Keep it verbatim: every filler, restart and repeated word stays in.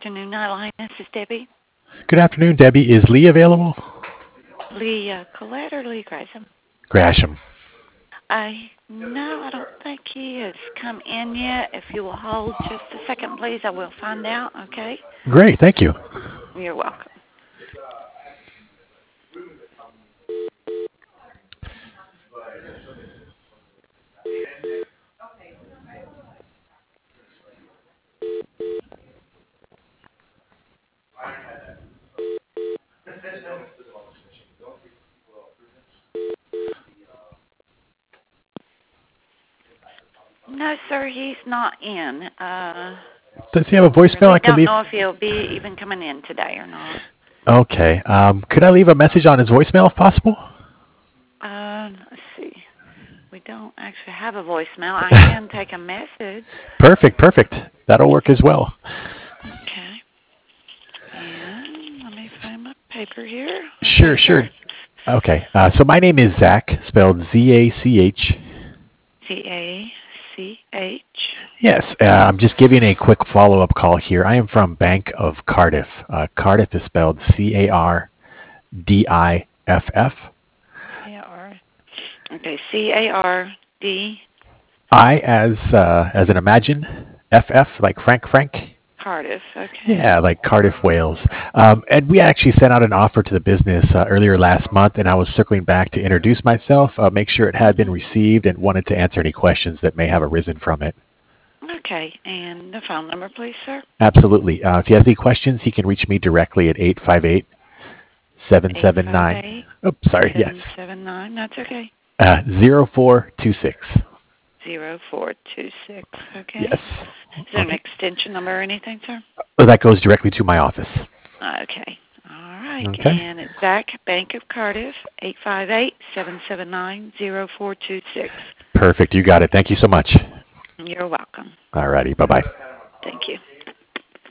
afternoon, Nightline. This is Debbie. Good afternoon, Debbie. Is Lee available? Lee uh, Collette or Lee Gresham? Grasham. I no, I don't think he has come in yet. If you will hold just a second, please, I will find out. Okay. Great, thank you. You're welcome. No, sir, he's not in. Uh, Does he have a voicemail really I could don't leave? know if he'll be even coming in today or not. Okay. Um, could I leave a message on his voicemail if possible? Uh, let's see. We don't actually have a voicemail. I can take a message. Perfect, perfect. That'll work as well. Okay. And let me find my paper here. Sure, Okay, sure. sir. Okay. Uh, so my name is Zach, spelled Z A C H. C A C H. Yes, uh, I'm just giving a quick follow-up call here. I am from Bank of Cardiff. Uh, Cardiff is spelled C A R D I F F. C A R. Okay, C A R D. I as uh, as in imagine, F F like Frank Frank. Cardiff. Okay. Yeah, like Cardiff, Wales. Um, and we actually sent out an offer to the business uh, earlier last month, and I was circling back to introduce myself, uh, make sure it had been Mm-hmm. received, and wanted to answer any questions that may have arisen from it. Okay, and the phone number, please, sir. Absolutely. Uh, if he has any questions, he can reach me directly at eight five eight, seven Eight seven five nine. eight Oops, sorry, seven yes. seven nine. That's okay. Uh, zero four two six. Zero four two six. Okay. Yes. Is there an Okay. extension number or anything, sir? Oh, that goes directly to my office. Okay. All right. Okay. And it's Zach, Bank of Cardiff, eight five eight seven seven nine zero four two six. Perfect. You got it. Thank you so much. You're welcome. Alrighty. Bye bye. Thank you.